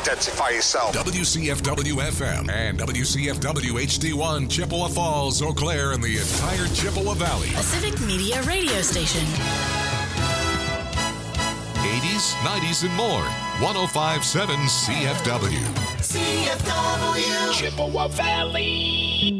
identify yourself. WCFW-FM and WCFW-HD1, Chippewa Falls, Eau Claire, and the entire Chippewa Valley. A Civic Media radio station. 80s, 90s, and more. 105.7 CFW. CFW. Chippewa Valley.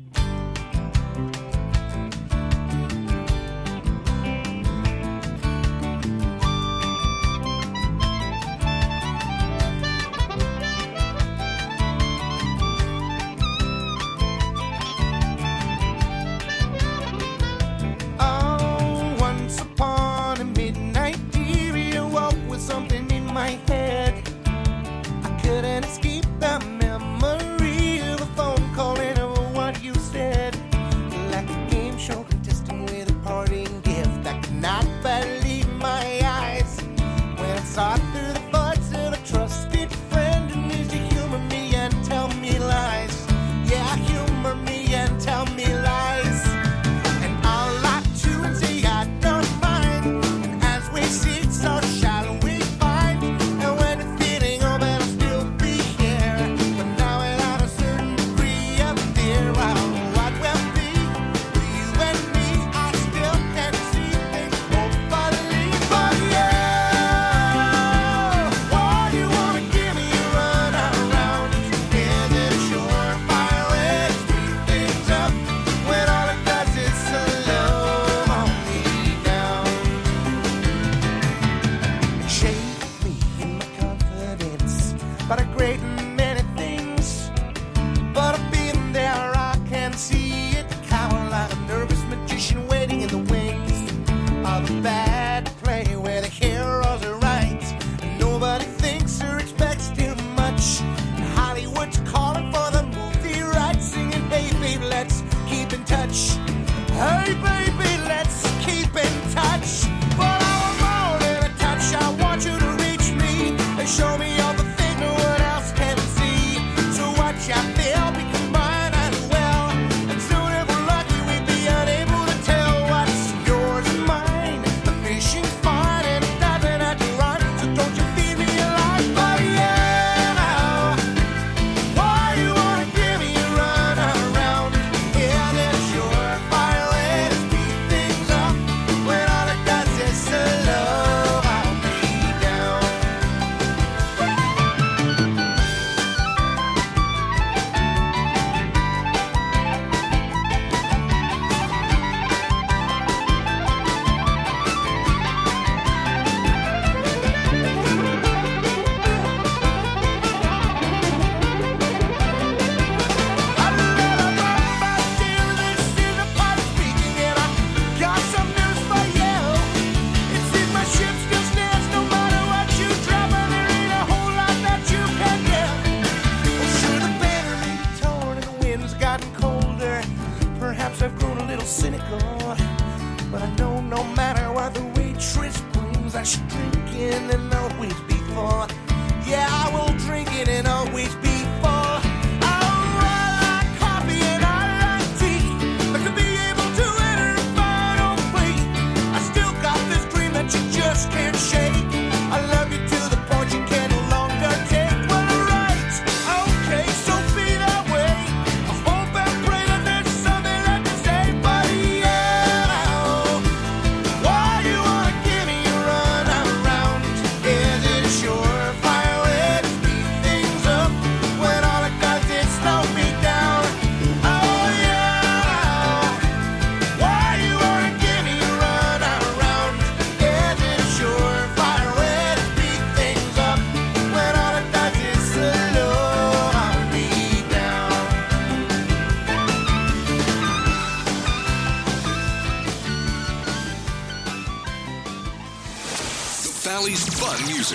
Valley's fun music.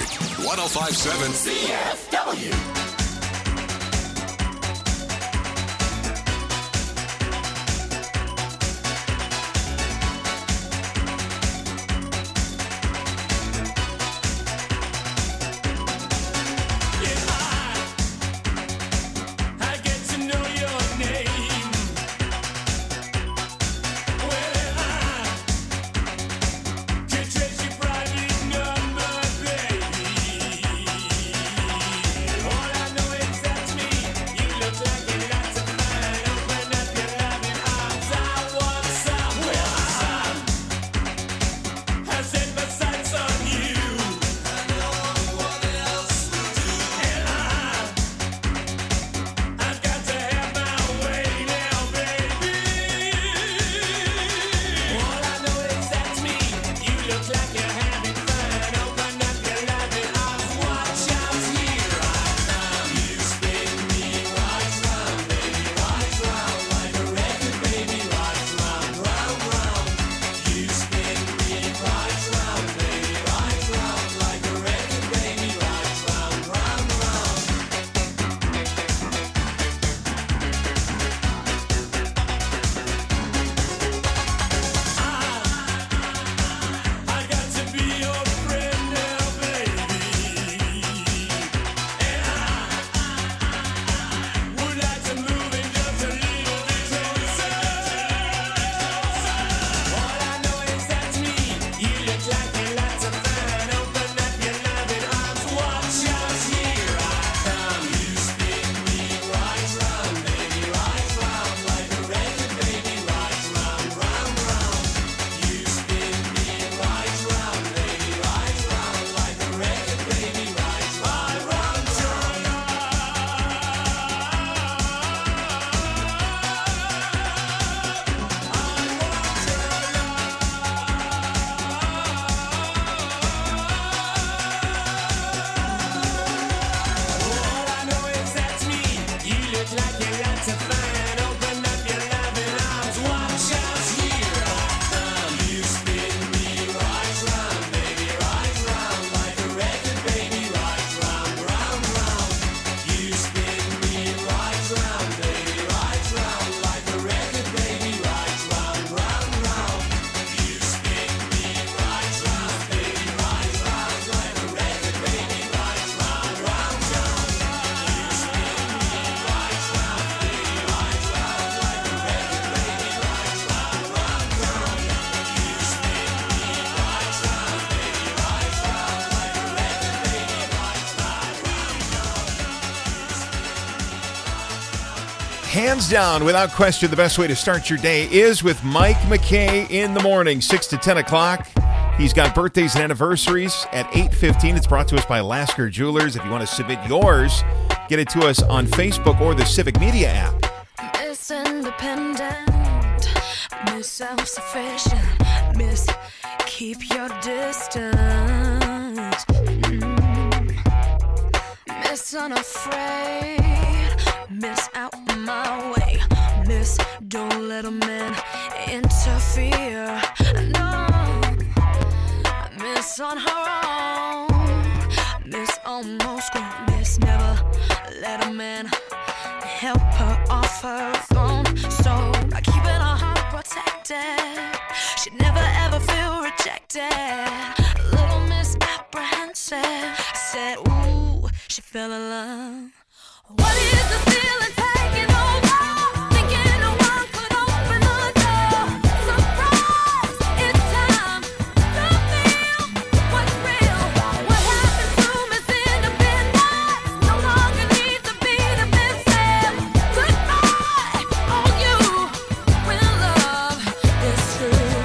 105.7 CFW. Hands down, without question, the best way to start your day is with Mike McKay in the morning, 6 to 10 o'clock. He's got birthdays and anniversaries at 8:15. It's brought to us by Lasker Jewelers. If you want to submit yours, get it to us on Facebook or the Civic Media app. Miss Independent, Miss Self-Sufficient, Miss Keep Your Distance, Miss Unafraid, Miss Out My Way, Miss Don't Let a Man Interfere, no, Miss On Her Own, Miss Almost Grown, Miss Never Let a Man help her off her throne. So by keeping her heart protected, she'd never ever feel rejected. A little misapprehensive, I said, ooh, she fell in love. What is the feeling taking over? Thinking no one could open the door. Surprise, it's time to feel what's real. What happened to Miss Independence? No longer need to be defensive. Goodbye, on you, when love is true.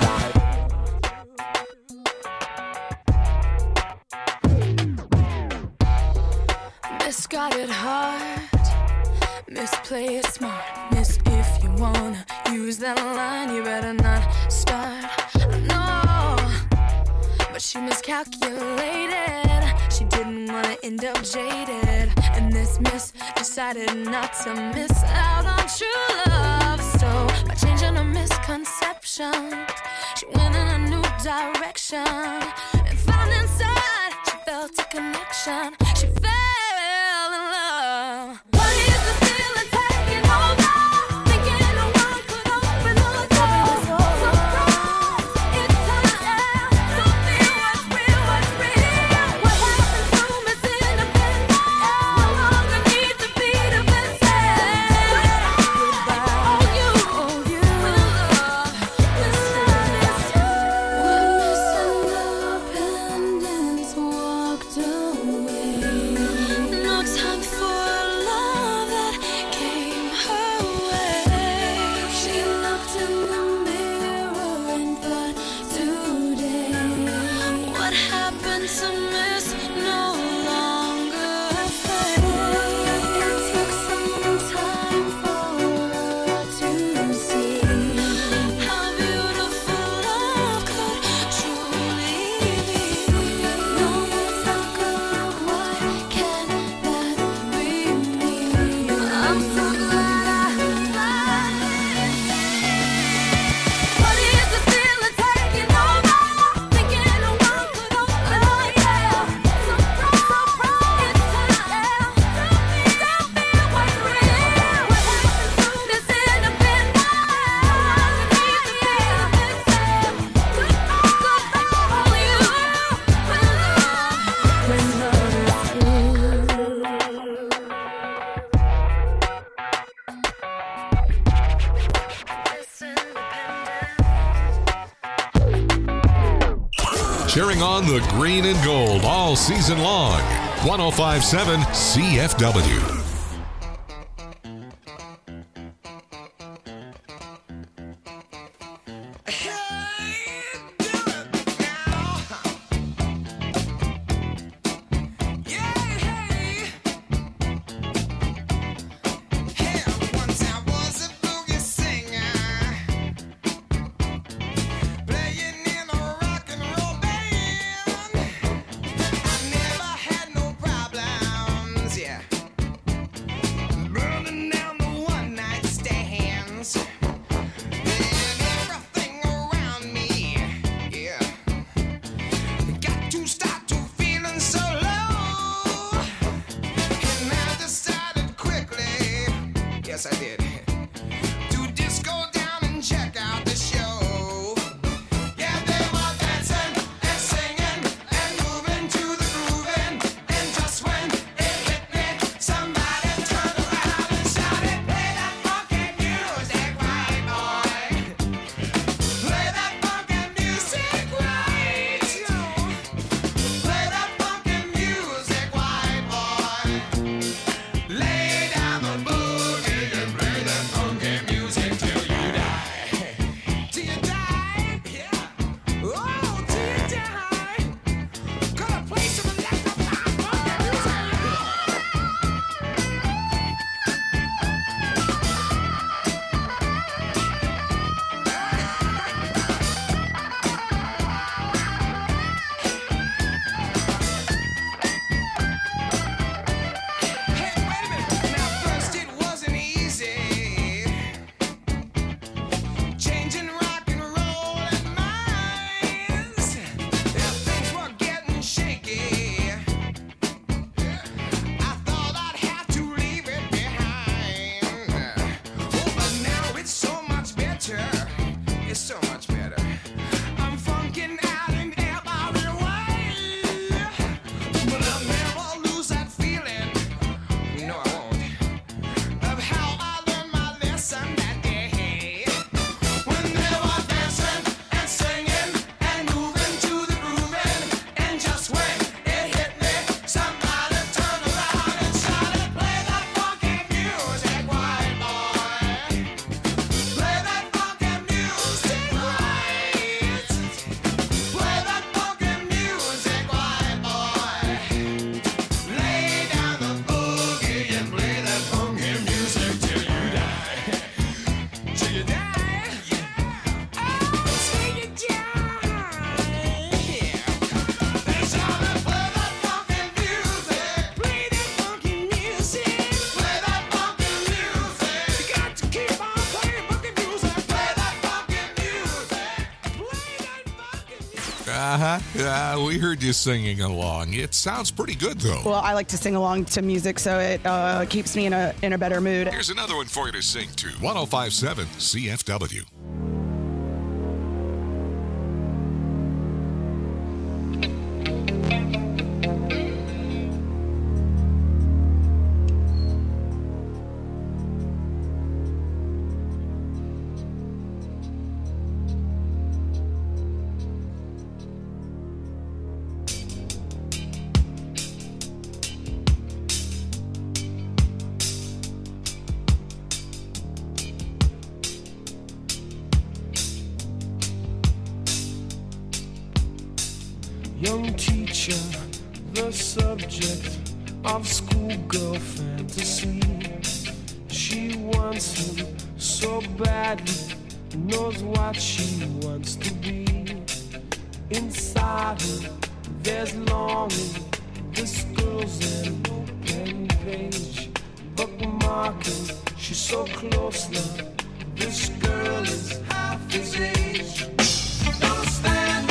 Miss got it hard, Miss play it smart, Miss if you wanna use that line, you better not start, no, but she miscalculated, she didn't wanna end up jaded, and this miss decided not to miss out on true love, so by changing her misconceptions, she went in a new direction, and found inside, she felt a connection, she fell in love. What is the feeling taking over? Thinking no one could open the door. Surprise, it's time to feel what's real, what's real. What happened to Miss Independence? No longer need to be defensive. Goodbye, oh you, when love is true. When Miss Independence walked away, no time for love that came her way. She looked in the mirror and thought, today, what happened to Miss no longer fade. It took some time for her to see how beautiful love could truly be. No more talk of why can't that be me? I'm so glad I What is the feeling taking over? Thinking no one could open the door. Surprise, it's time to feel what's real. What happened to Miss Independence? Goodbye, on you, when love is true. Miss Independence. Cheering on the green and gold all season long. 105.7 CFW. Once I was a boogie singer, playing in a rock and roll band. I never had no problems, yeah, burning down the one night stands. And everything around me, yeah, got to start to feeling so low. And I decided quickly, yes I did, to just go down and check out the show. Yeah, they were dancing and singing and moving to the grooving. And just when it hit me, somebody turned around and shouted, play that funky music, right boy. Play that funky music, right. Play that funky music, white boy. Lay down the boogie and play Uh-huh. We heard you singing along. It sounds pretty good, though. Well, I like to sing along to music, so it keeps me in a better mood. Here's another one for you to sing to. 105.7 CFW. Young teacher, the subject of schoolgirl fantasy. She wants him so badly, knows what she wants to be. Inside her, there's longing. This girl's an open page, bookmarking. She's so close now. This girl is half his age. Don't stand.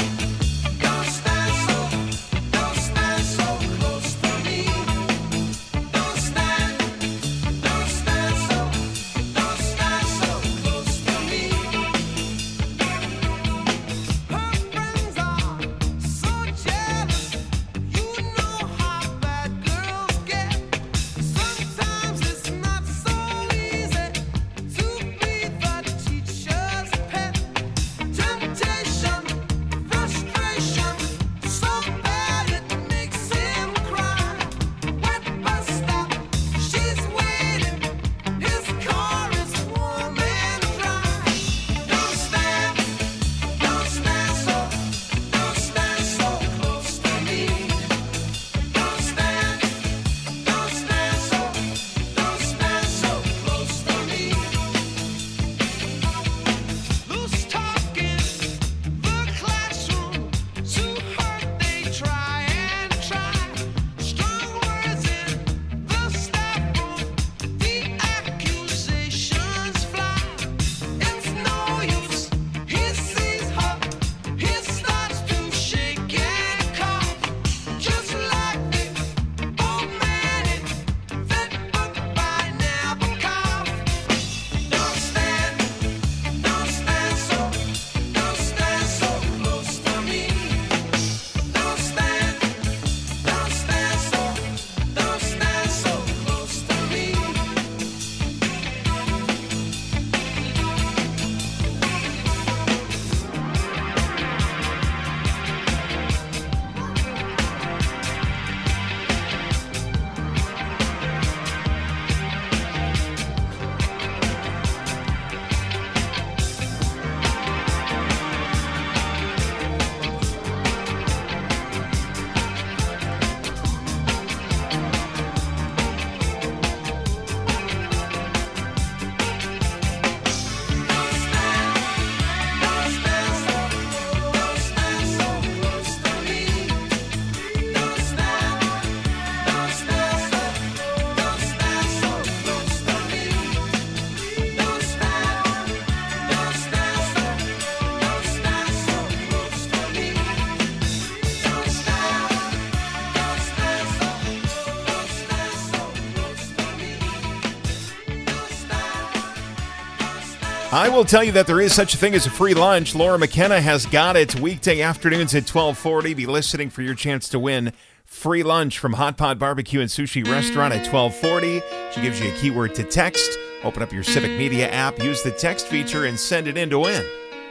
I will tell you that there is such a thing as a free lunch. Laura McKenna has got it weekday afternoons at 12:40. Be listening for your chance to win free lunch from Hot Pot Barbecue and Sushi Restaurant at 12:40. She gives you a keyword to text. Open up your Civic Media app, use the text feature, and send it in to win.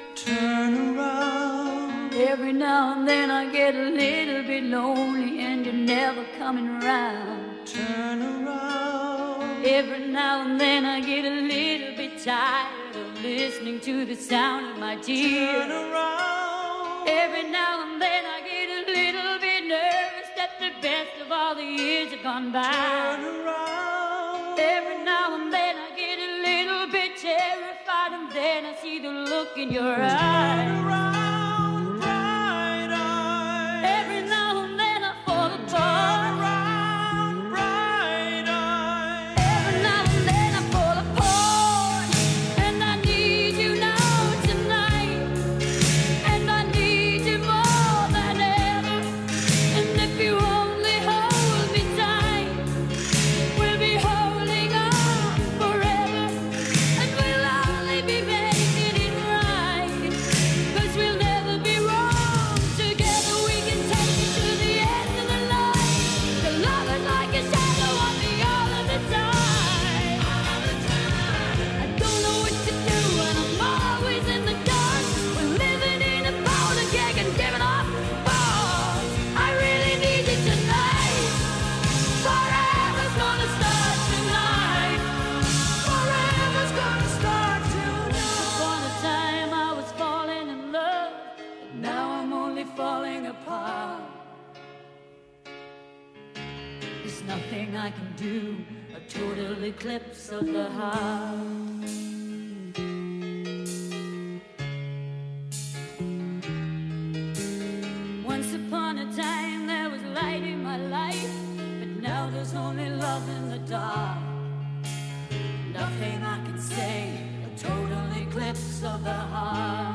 Turn around. Every now and then I get a little bit lonely and you're never coming around. Turn around. Every now and then I get a little bit tired of listening to the sound of my tears. Turn around. Every now and then I get a little bit nervous that the best of all the years have gone by. Turn around. Every now and then I get a little bit terrified, and then I see the look in your eyes. Turn around, bright eyes. Every now and then I fall apart. Turn around, bright eyes. Every now and then I fall apart, and I need you now tonight, and I need you more than do, a total eclipse of the heart. Once upon a time there was light in my life, but now there's only love in the dark. Nothing I can say, a total eclipse of the heart.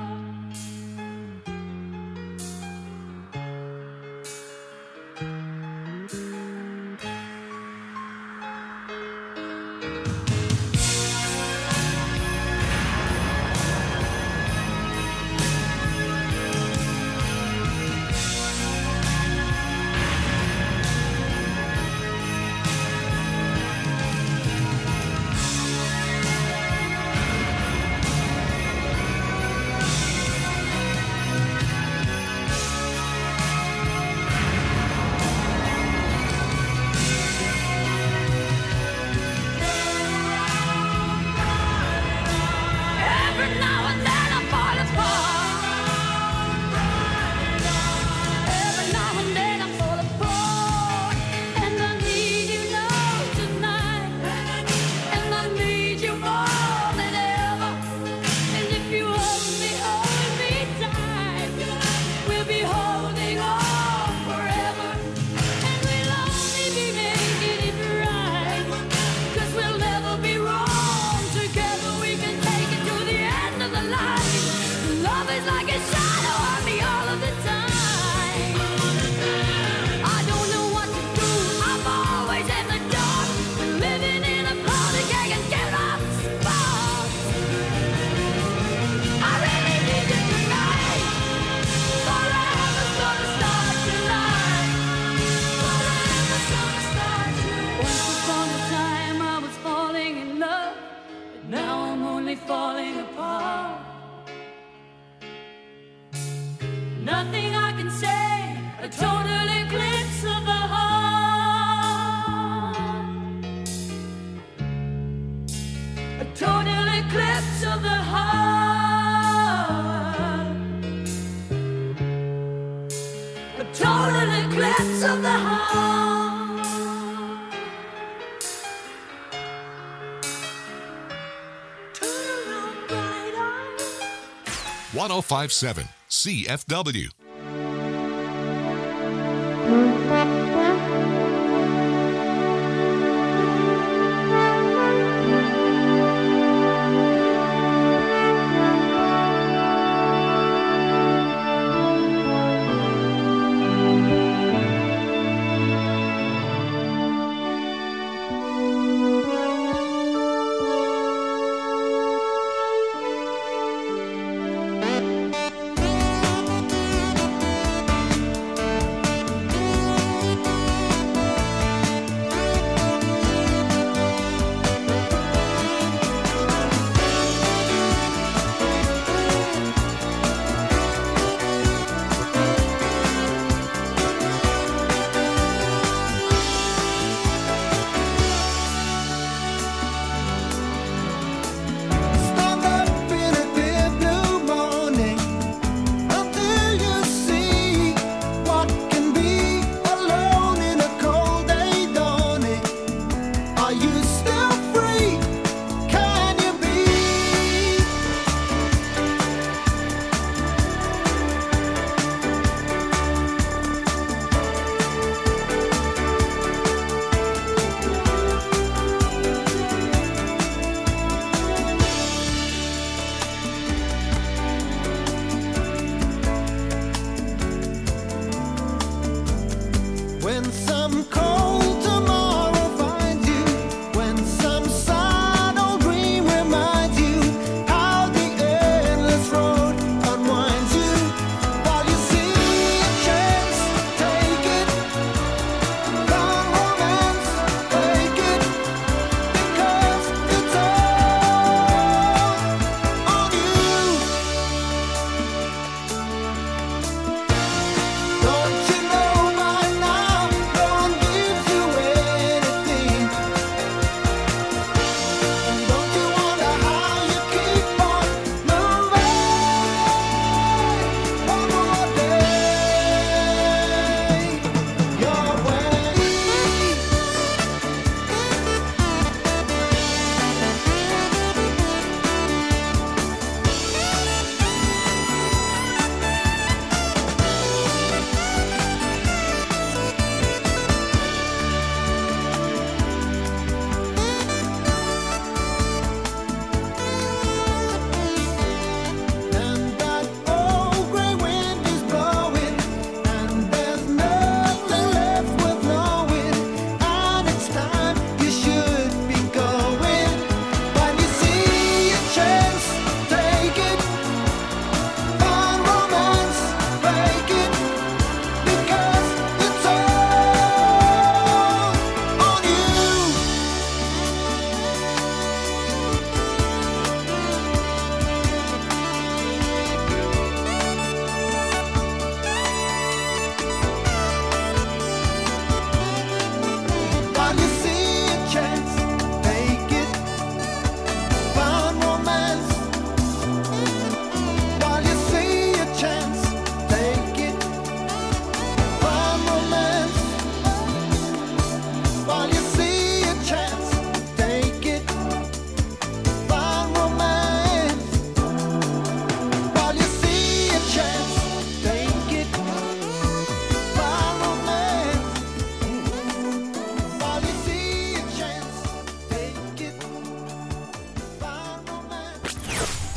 Falling apart. Nothing I can say, a total eclipse of the heart. A total eclipse of the heart. A total eclipse of the heart. 1057 CFW. When some cold tomorrow finds you, when some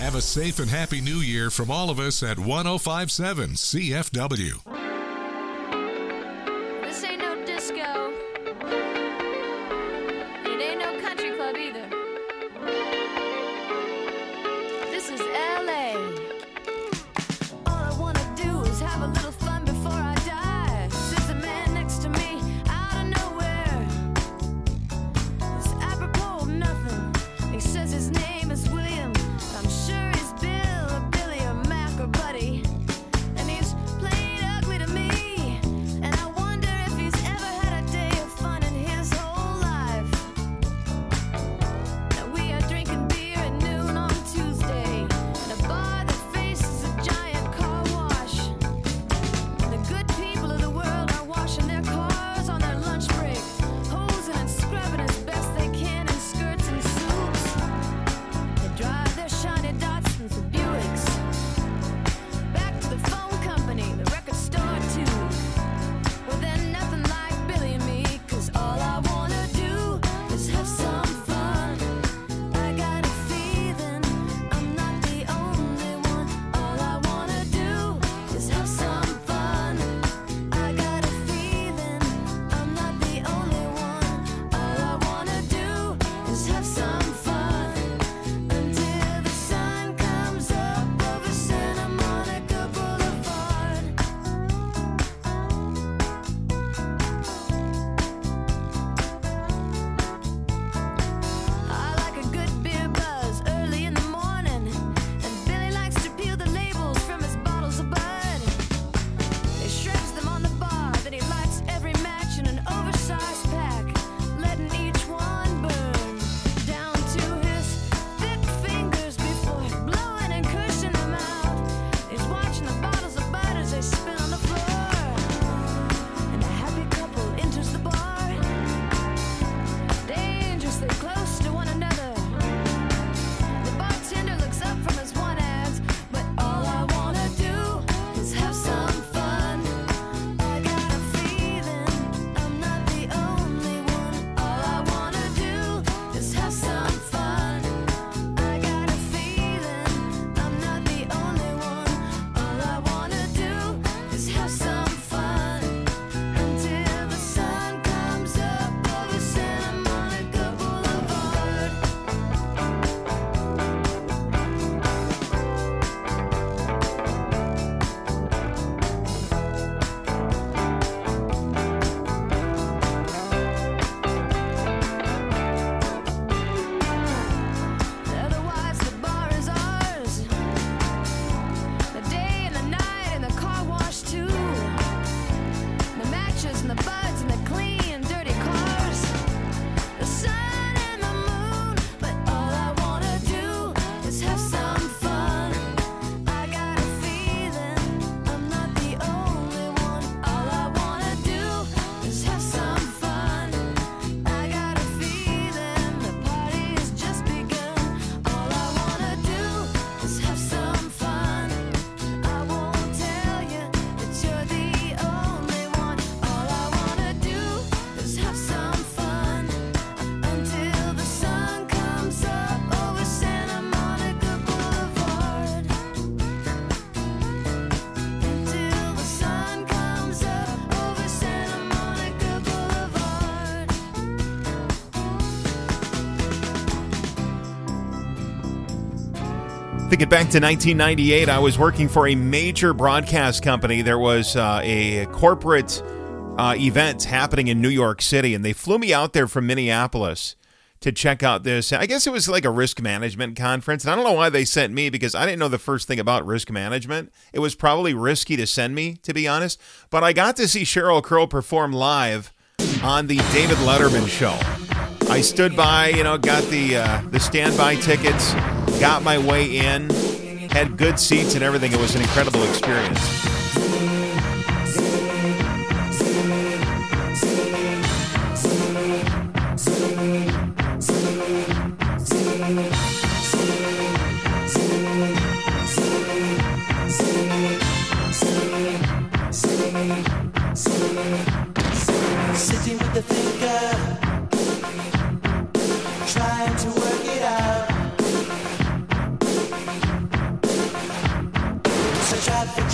Have a safe and happy new year from all of us at 105.7 CFW. This ain't no disco. It ain't no country club either. This is LA. All I wanna do is have a little fun before I die. Sits a man next to me out of nowhere. It's apropos of nothing. He says his name is William. I'm sure he's Bill or Billy or Mac or Buddy. And he's played ugly to me. And I wonder if he's ever had a day of fun in his whole life. Now we are drinking beer at noon on Tuesday in a bar that faces a giant car wash. And the good people of the world are washing their cars on their lunch break, hosing and scrubbing as best they can in skirts and suits. They drive their shiny Datsuns and Buicks back to the phone company, the record store too. Well, they're nothing like Billy and me, 'cause all I wanna do is have some fun. I got a feeling I'm not the only one. All I wanna do is have some fun. I got a feeling I'm not the only one. All I wanna do is have some fun until the sun comes up over Santa Monica Boulevard. I like a good beer buzz early in the morning, and Billy likes to peel the labels from his bottles of Bud. He shreds them on the bar, then he lights every match in an oversized pack, letting each one burn down to his thick fingers before blowing and cushioning them out. He's watching the bottles of Bud as they spin on the floor, and a happy couple enters the bar, dangerously close to one another. The bartender looks up from his one ads, but all I wanna do is have some fun. I got a feeling I'm not the only one. All I wanna do is have some fun. I got a feeling I'm not the only one. All I wanna do is have some fun until the sun comes up over Santa Monica Boulevard. Otherwise, the bar is ours. The day and the night and the car wash too. The matches and the buds and the clean, dirty cars. The sun and the moon, but all I wanna do is have some fun. I got a feeling I'm not the only one. All I wanna do is have some fun. I got a feeling the party's just begun. All I wanna do is have some fun. I won't tell you that you're the only one. All I wanna do is have some fun until the sun comes up over Santa Monica Boulevard. Until the sun comes up over Santa Monica Boulevard. Thinking back to 1998, I was working for a major broadcast company. There was a corporate event happening in New York City, and they flew me out there from Minneapolis to check out this. I guess it was like a risk management conference, and I don't know why they sent me, because I didn't know the first thing about risk management. It was probably risky to send me, to be honest, but I got to see Sheryl Crow perform live on the David Letterman show. I stood by, got the standby tickets, got my way in, had good seats and everything. It was an incredible experience. Sitting with the thinker, trying to work it out.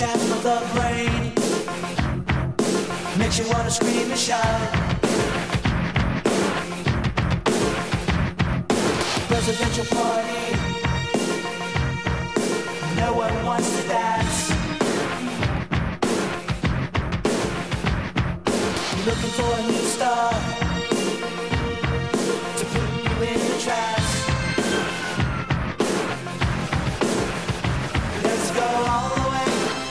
jam of the brain makes you wanna scream and shout. Presidential party, no one wants to dance. You're looking for a new star to put you in the trance. Let's go all the way.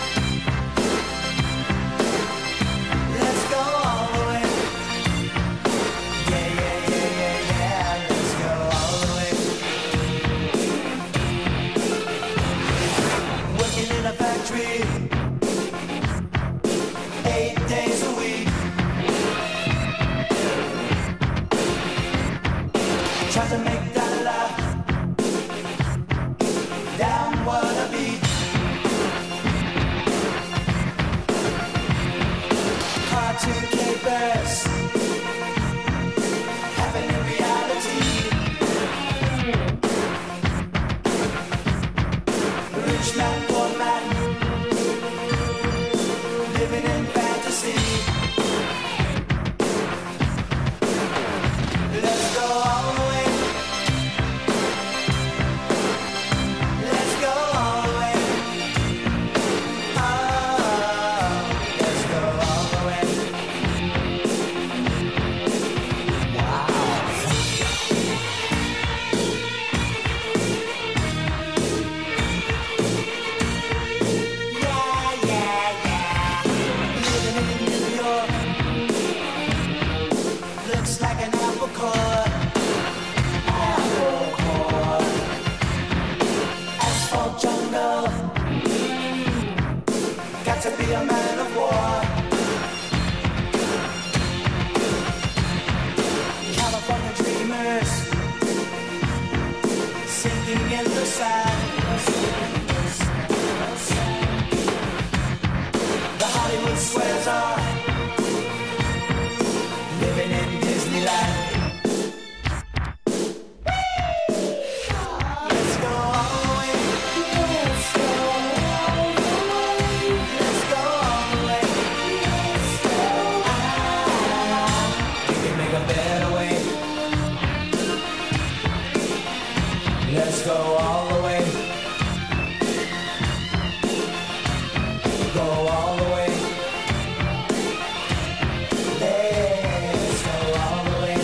Let's go all the way. Yeah, yeah, yeah, yeah, yeah. Let's go all the way. Working in a factory 8 days a week. Try to make that laugh. Damn what a beat. Cartoon capers happen in reality. Rich man, poor man, living in fantasy. Let's go all the way. Let's go all the way. Oh, let's go all the way. Wow. Yeah, yeah, yeah. Living in New York looks like an apple core. Apple core. Asphalt jungle. Got to be a man of war. California dreamers sinking in the sand. The Hollywood squares are living in Disneyland. Let's go all the way. Let's go all the way. Let's go all the way. We can make a better way. Let's go all the way. Go all the way. Let's go all the way.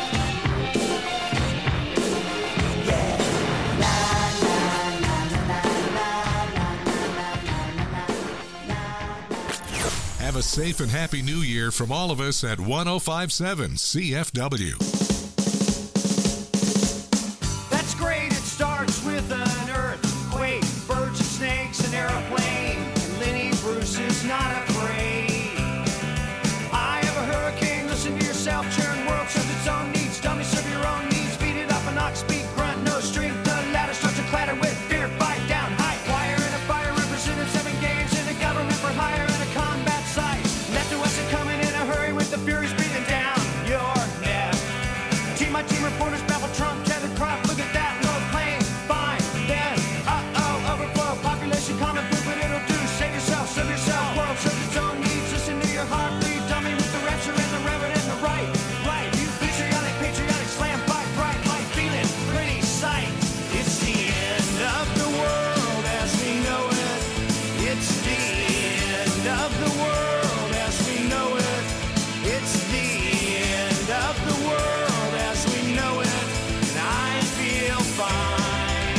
Yeah. La la la la la la la. Have a safe and happy new year from all of us at 105.7 CFW. That's great, it starts with an earthquake, birds and snakes, an airplane, and Lenny Bruce is not afraid. I have a hurricane, listen to yourself, churn, world serves its own needs, dummy serve your own needs, beat it up an ox, speak, grunt, no strength, the ladder starts to clatter with fear, fight down, high wire and a fire, represented 7 games in a government for hire and a combat site. Left to us and coming in a hurry with the furies breathing down your neck. Team my team reporters babble Trump, Kevin Crop, look at that, no plane, fine, then, overflow, population common food, but it'll do, save yourself, serve yourself, world serves its own needs, listen to your heart, bleed, dummy with the rapture and the reverend and the right, you patriotic, slam, fight, bright, light, feeling, pretty sight, it's the end of the world as we know it, it's the end of the world as we know it, it's the end of the world as we know it, and I feel fine.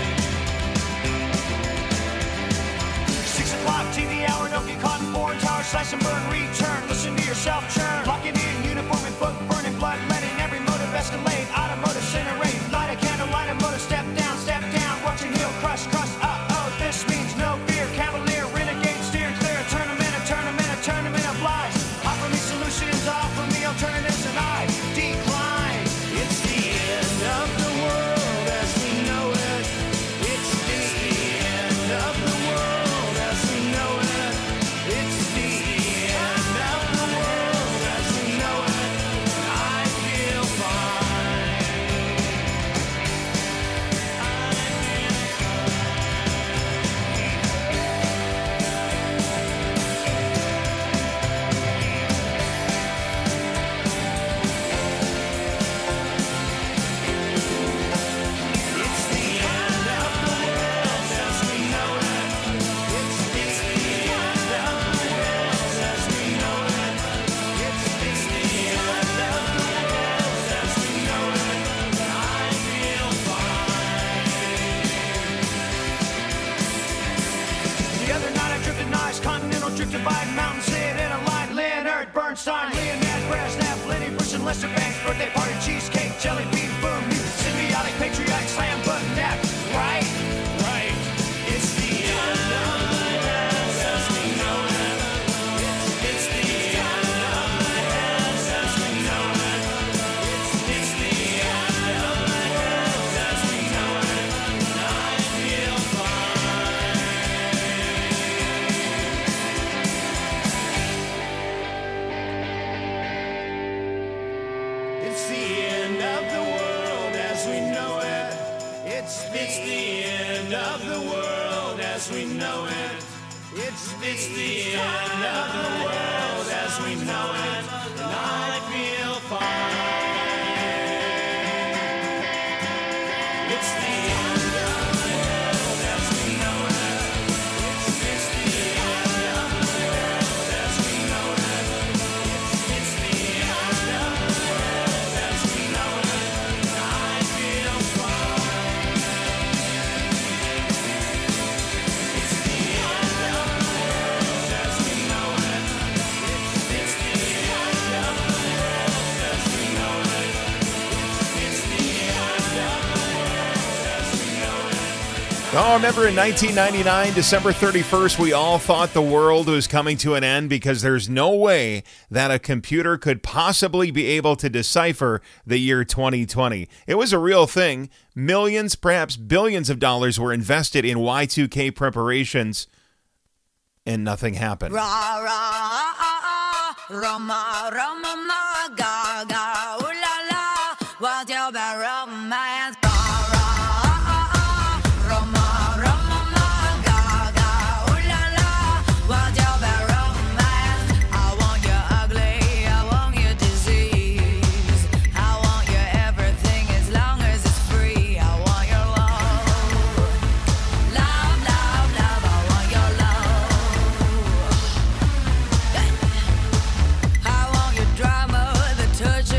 6 o'clock TV hour, don't get caught in foreign tower, slash and burn, return, listen to yourself churn, lock it in, uniform and book, burning blood, letting every motive escalate, automotive incinerate, light a candle, light a motor, step down, watching heel crush, this means no fear, cavalier, renegade, steer clear, a tournament of lies, offer me solutions, offer me alternatives, and I decline, it's the end of the world as we know it, it's the end of the world as we know it, it's the end of the world Lester Banks, birthday party, cheesecake, jelly bean, boom, you symbiotic, patriotic, slam button, nap, right? Right. It's the end of the world as we know it. It's the end of the world as we know it. It's the end of the world as we know it. And I feel fine. It's the end of the world as we know it. It's the end of the world as we know it. It's the end of the world as we know it. And I feel fine. It's the end of the world as we know it. It's the end of the world as we know it. It's the end of the world as we know it. And I feel fine. It's the end of the world as we know it. It's the end of the world as we know it. It's the end of the world as we know it. Oh, remember in 1999, December 31st, we all thought the world was coming to an end because there's no way that a computer could possibly be able to decipher the year 2020. It was a real thing. Millions, perhaps billions of dollars were invested in Y2K preparations, and nothing happened. Ra ra Roma Roma ma ga ga ooh la la what's your bad romance? Ra ra Roma Roma ma ga ga ooh la la what's your bad romance? I want you ugly, I want you disease, I want you everything as long as it's free. I want your love, love, love, love. I want your love. I want your drama, the touch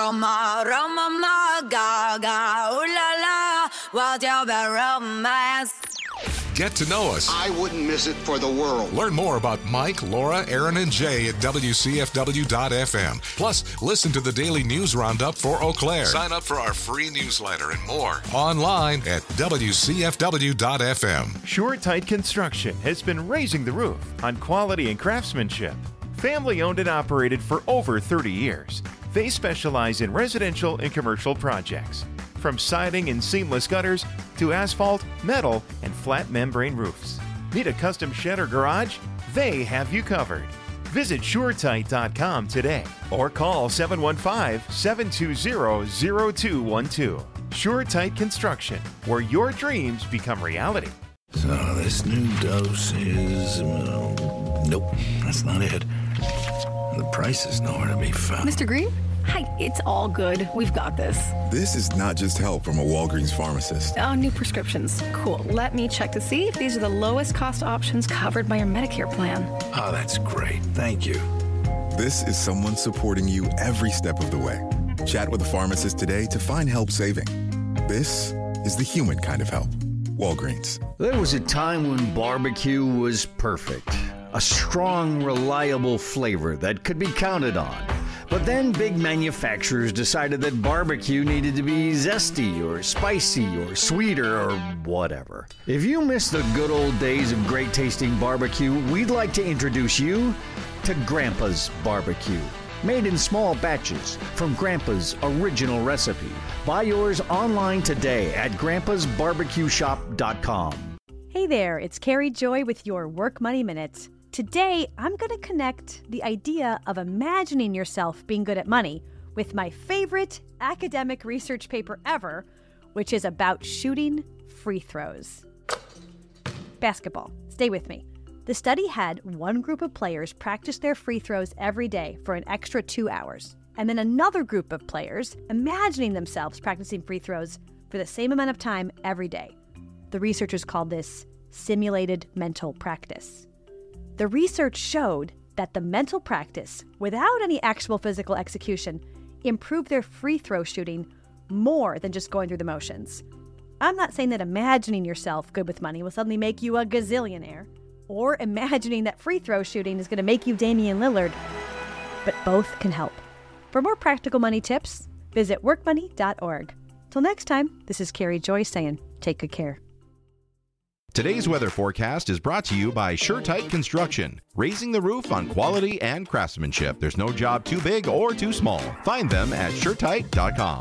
Roma, Roma, ma, ga, ga, ooh la la, what's your bad romance? Get to know us. I wouldn't miss it for the world. Learn more about Mike, Laura, Aaron, and Jay at WCFW.FM. Plus, listen to the daily news roundup for Eau Claire. Sign up for our free newsletter and more online at WCFW.FM. SureTight Construction has been raising the roof on quality and craftsmanship. Family owned and operated for over 30 years. They specialize in residential and commercial projects, from siding and seamless gutters to asphalt, metal, and flat membrane roofs. Need a custom shed or garage? They have you covered. Visit SureTight.com today or call 715-720-0212. SureTight Construction, where your dreams become reality. So this new dose is... nope, that's not it. The price is nowhere to be found. Mr. Green? Hi, it's all good. We've got this. This is not just help from a Walgreens pharmacist. Oh, new prescriptions. Cool. Let me check to see if these are the lowest cost options covered by your Medicare plan. Oh, that's great. Thank you. This is someone supporting you every step of the way. Chat with a pharmacist today to find help saving. This is the human kind of help. Walgreens. There was a time when barbecue was perfect. A strong, reliable flavor that could be counted on. But then big manufacturers decided that barbecue needed to be zesty or spicy or sweeter or whatever. If you miss the good old days of great tasting barbecue, we'd like to introduce you to Grandpa's Barbecue. Made in small batches from Grandpa's original recipe. Buy yours online today at grandpasbarbecueshop.com. Hey there, it's Carrie Joy with your Work Money Minute. Today, I'm going to connect the idea of imagining yourself being good at money with my favorite academic research paper ever, which is about shooting free throws. Basketball. Stay with me. The study had one group of players practice their free throws every day for an extra 2 hours, and then another group of players imagining themselves practicing free throws for the same amount of time every day. The researchers called this simulated mental practice. The research showed that the mental practice, without any actual physical execution, improved their free throw shooting more than just going through the motions. I'm not saying that imagining yourself good with money will suddenly make you a gazillionaire, or imagining that free throw shooting is going to make you Damian Lillard, but both can help. For more practical money tips, visit workmoney.org. Till next time, this is Carrie Joy saying, take good care. Today's weather forecast is brought to you by SureTight Construction, raising the roof on quality and craftsmanship. There's no job too big or too small. Find them at SureTight.com.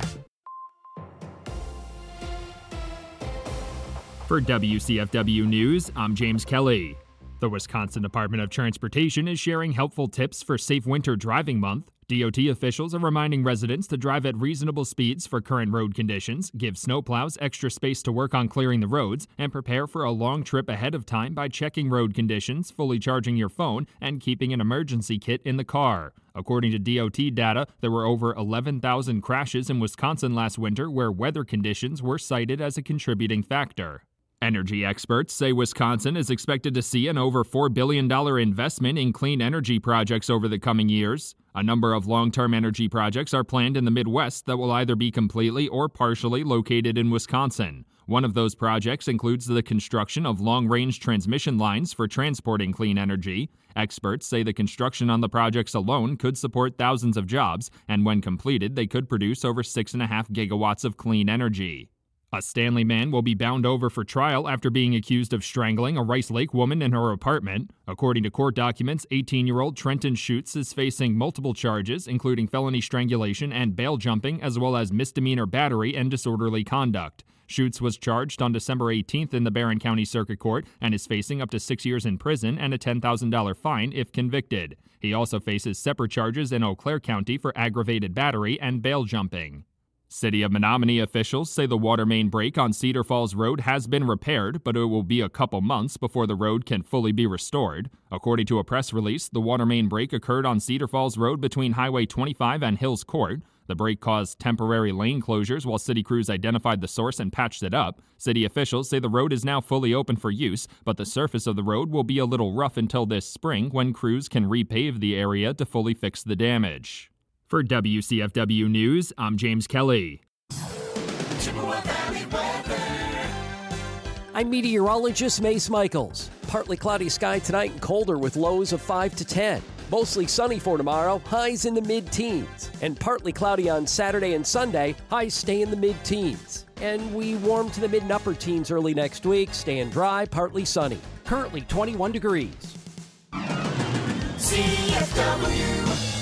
For WCFW News, I'm James Kelly. The Wisconsin Department of Transportation is sharing helpful tips for Safe Winter Driving Month. DOT officials are reminding residents to drive at reasonable speeds for current road conditions, give snowplows extra space to work on clearing the roads, and prepare for a long trip ahead of time by checking road conditions, fully charging your phone, and keeping an emergency kit in the car. According to DOT data, there were over 11,000 crashes in Wisconsin last winter where weather conditions were cited as a contributing factor. Energy experts say Wisconsin is expected to see an over $4 billion investment in clean energy projects over the coming years. A number of long-term energy projects are planned in the Midwest that will either be completely or partially located in Wisconsin. One of those projects includes the construction of long-range transmission lines for transporting clean energy. Experts say the construction on the projects alone could support thousands of jobs, and when completed, they could produce over 6.5 gigawatts of clean energy. A Stanley man will be bound over for trial after being accused of strangling a Rice Lake woman in her apartment. According to court documents, 18-year-old Trenton Schutz is facing multiple charges, including felony strangulation and bail jumping, as well as misdemeanor battery and disorderly conduct. Schutz was charged on December 18th in the Barron County Circuit Court and is facing up to 6 years in prison and a $10,000 fine if convicted. He also faces separate charges in Eau Claire County for aggravated battery and bail jumping. City of Menominee officials say the water main break on Cedar Falls Road has been repaired, but it will be a couple months before the road can fully be restored. According to a press release, the water main break occurred on Cedar Falls Road between Highway 25 and Hills Court. The break caused temporary lane closures while city crews identified the source and patched it up. City officials say the road is now fully open for use, but the surface of the road will be a little rough until this spring when crews can repave the area to fully fix the damage. For WCFW News, I'm James Kelly. Chippewa Valley weather. I'm meteorologist Mace Michaels. Partly cloudy sky tonight and colder with lows of 5 to 10. Mostly sunny for tomorrow, highs in the mid-teens. And partly cloudy on Saturday and Sunday, highs stay in the mid-teens. And we warm to the mid and upper teens early next week, staying dry, partly sunny. Currently 21 degrees. CFW.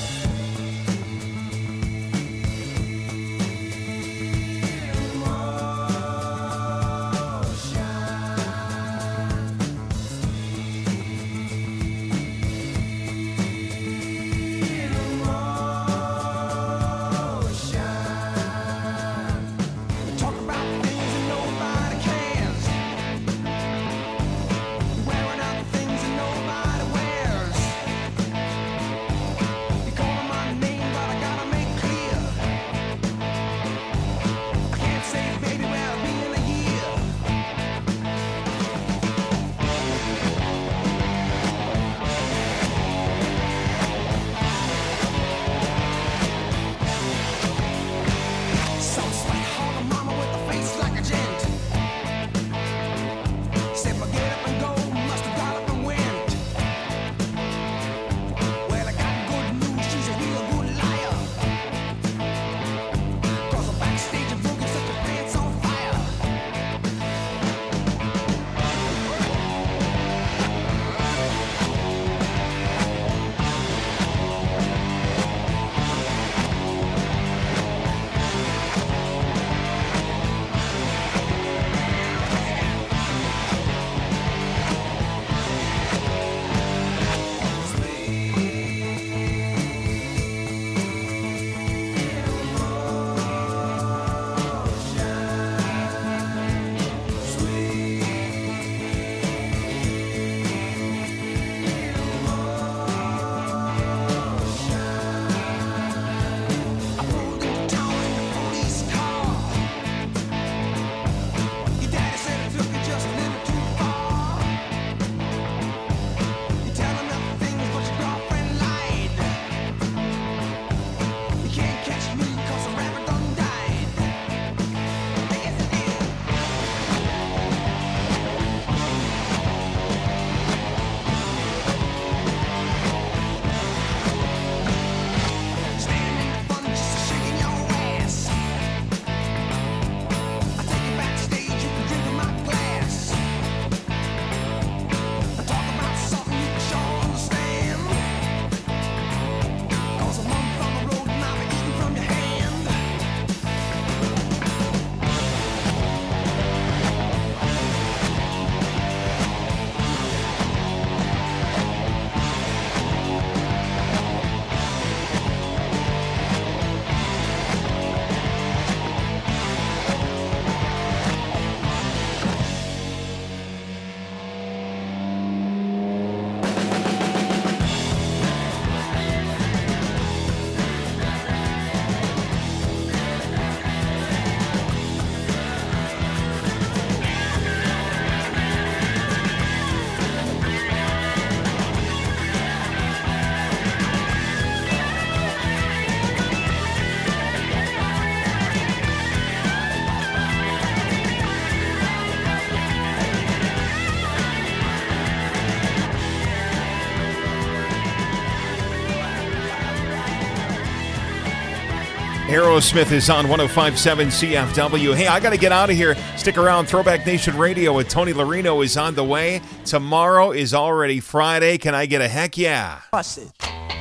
Aerosmith is on 105.7 CFW. Hey, I got to get out of here. Stick around. Throwback Nation Radio with Tony Larino is on the way. Tomorrow is already Friday. Can I get a heck yeah? Bust it.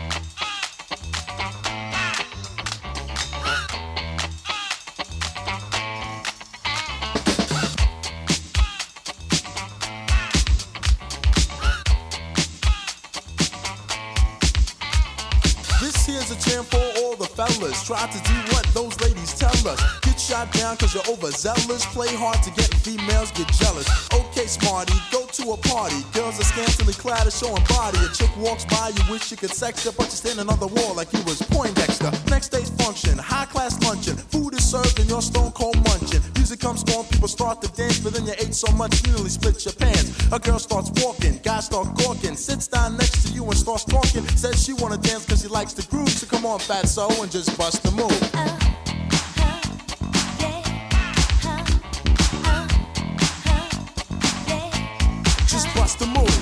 This here's a jam for all the fellas. Try to do what those ladies tell us. Get shot down cause you're overzealous. Play hard to get females, get jealous. Okay, smarty, go to a party. Girls are scantily clad and showing body. A chick walks by, you wish you could sex her, but you're standing on the wall like you was Poindexter. Next day's function, high-class luncheon. Food is served and you're stone cold munching. Music comes on, people start to dance, but then you ate so much you nearly split your pants. A girl starts walking, guys start gawking, sits down next to you and starts talking. Says she wanna dance cause she likes the groove, so come on fatso and just bust the move. Just bust the move.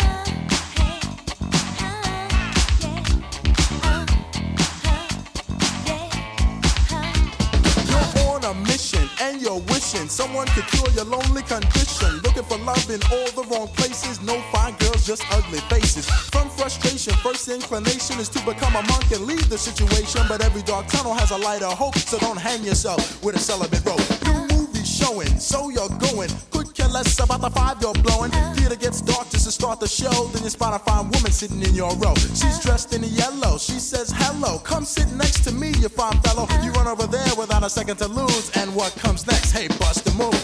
You're on a mission and you're wishing someone could cure your lonely condition. Looking for love in all the wrong places. No fine girls, just ugly faces. From frustration, first inclination is to become a monk and leave the situation. But every dark tunnel has a light of hope, so don't hang yourself with a celibate rope. New movies showing, so you're going. Could care less about the five you're blowing. Theater gets dark just to start the show. Then you spot a fine woman sitting in your row. She's dressed in yellow. She says hello. Come sit next to me, you fine fellow. You run over there without a second to lose. And what comes next? Hey, bust the move.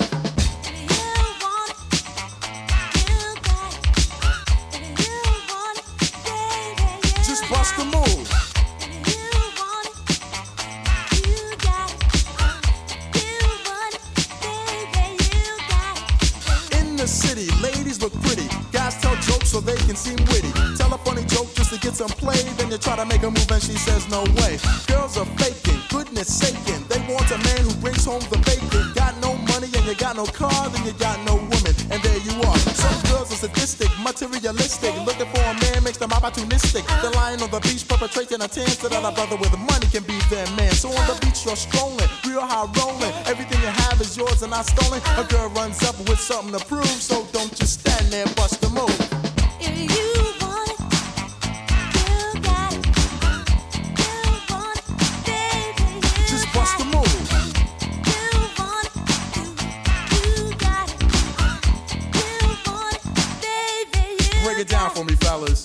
Just bust the move. In the city, ladies look pretty. Guys tell jokes so they can seem witty. Tell a funny joke just to get some play. Then you try to make a move and she says no way. Girls are faking, goodness saking. They want a man who brings home the bacon. Got no money and you got no car, then you got no woman. And there you are. Some girls are sadistic, materialistic. Looking for a man makes them opportunistic. They're lying on the beach perpetrating a tan so that a brother with money can be their man. So on the beach you're strolling, real high rolling. Everything you have is yours and not stolen. A girl runs up with something to prove, so don't just stand there, bust the move. Just bust the move. Break it down for me, fellas.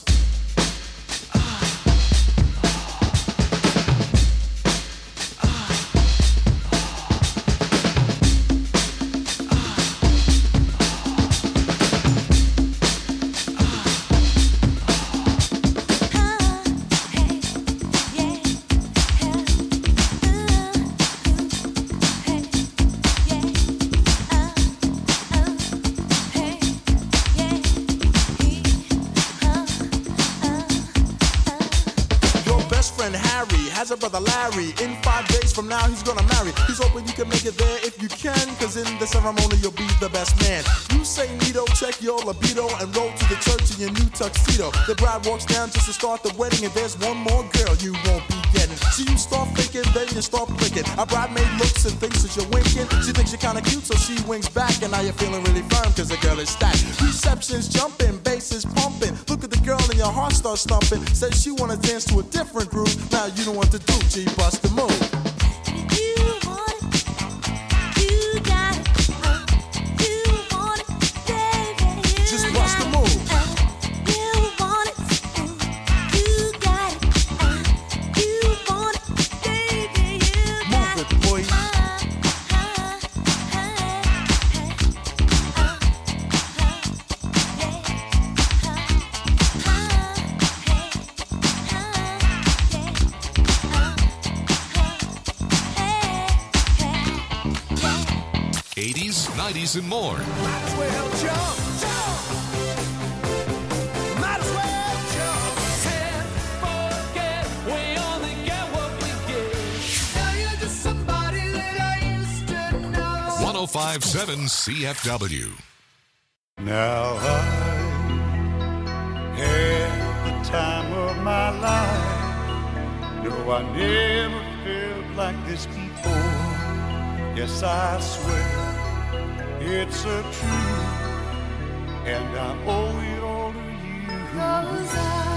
Has a brother Larry. In 5 days from now he's gonna marry. He's hoping you can make it there if you can, cause in the ceremony you'll be the best man. You say neato, check your libido, and roll to the church in your new tuxedo. The bride walks down just to start the wedding, and there's one more girl you won't be getting. So you start thinking, then you start blinking. A bridemaid looks and thinks that you're winking. She thinks you're kinda cute, so she winks back, and now you're feeling really firm cause the girl is stacked. Reception's jumping, bass is pumping. Look at the girl and your heart starts thumping. Says she wanna dance to a different groove. Now you don't want to do, G, bust the move. Just bust the move. Move it, boy. 80s, 90s, and more. Might as well jump, jump. Might as well jump. Can't forget, we only get what we get. Now you're just somebody that I used to know. 105.7 CFW. Now I had the time of my life. No, I never felt like this before. Yes, I swear it's a truth, and I owe it all to you. 'Cause I